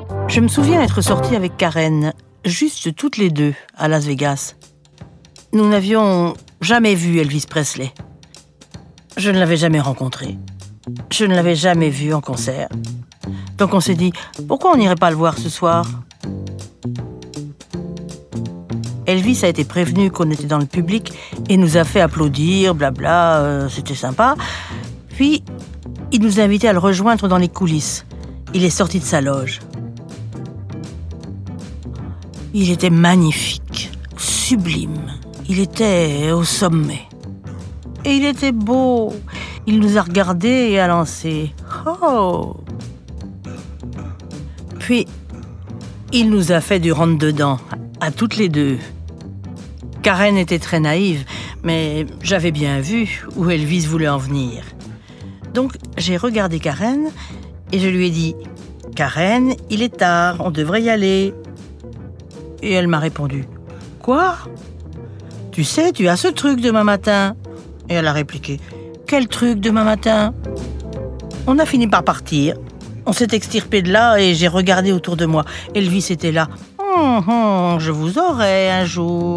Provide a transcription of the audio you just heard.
Je me souviens être sortie avec Karen, juste toutes les deux, à Las Vegas. Nous n'avions jamais vu Elvis Presley. Je ne l'avais jamais rencontré. Je ne l'avais jamais vu en concert. Donc on s'est dit, pourquoi on n'irait pas le voir ce soir ? Elvis a été prévenu qu'on était dans le public et nous a fait applaudir, blabla, c'était sympa. Puis, il nous a invités à le rejoindre dans les coulisses. Il est sorti de sa loge. Il était magnifique, sublime. Il était au sommet. Et il était beau. Il nous a regardés et a lancé « Oh !» Puis, il nous a fait du rentre-dedans, à toutes les deux. Karen était très naïve, mais j'avais bien vu où Elvis voulait en venir. Donc, j'ai regardé Karen et je lui ai dit « Karen, il est tard, on devrait y aller. » Et elle m'a répondu « Quoi ? Tu sais, tu as ce truc demain matin. » Et elle a répliqué « Quel truc demain matin ?» On a fini par partir. On s'est extirpé de là et j'ai regardé autour de moi. Elvis était là. Je vous aurai un jour. »